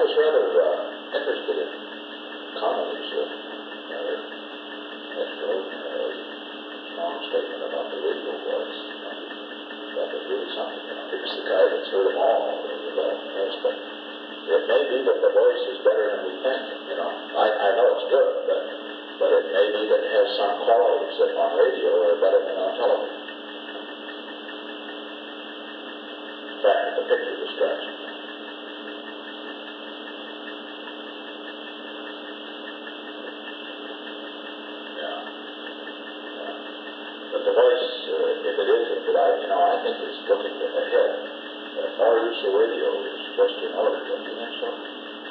was rather interested in Connolly's rather extraordinarily strong statement about the radio voice. That was really something. He's the guy that's heard them all with all things, but it may be that the voice is better than we think. I know it's good, but it may be that it has some qualities that on radio are better than on television. In fact, the picture distraction. But the voice, if it isn't, I think it's looking ahead. More use of radio is just in order, don't you think so?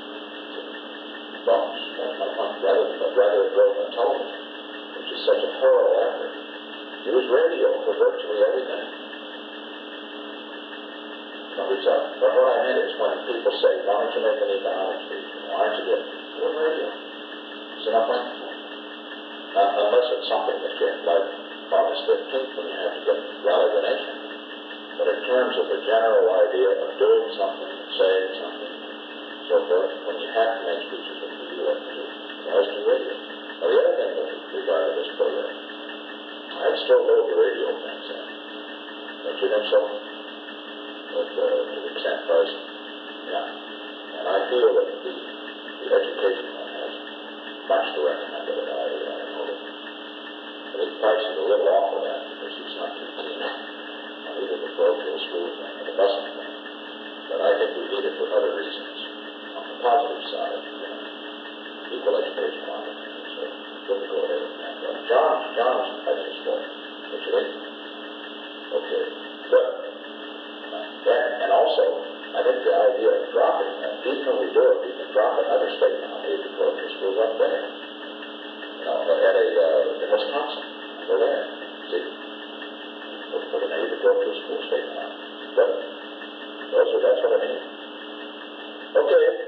Well, that's my point. Rather than television, which is such a horrible effort. Use radio for virtually everything. But what I meant is when people say, why don't you make an economic speech? Why don't you do radio? See my point? Unless it's something that you like August 15th when you have to get rally the nation. But in terms of the general idea of doing something, saying something, so forth, when you have to make speeches, what do you like to do? Always do radio. Now the other thing with regard to this program, I'd still load the radio things in. Don't you think so? But to the extent pricing. Yeah. And I feel that the education one has much to recommend it. I know that. I think Price is a little off of that because he's not too keen on either the parochial school thing or the busing thing. But I think we need it for other reasons. On the positive side, equal educational opportunities. So good to go ahead with that. John's ideas for it. What you think? Okay. Good. And also, I think the idea of dropping, even when we do it, we can drop another statement on aid to parochial schools up there. In Wisconsin. Go there. See? We'll put an aid to parochial school statement on. Good. That's what I mean. Okay.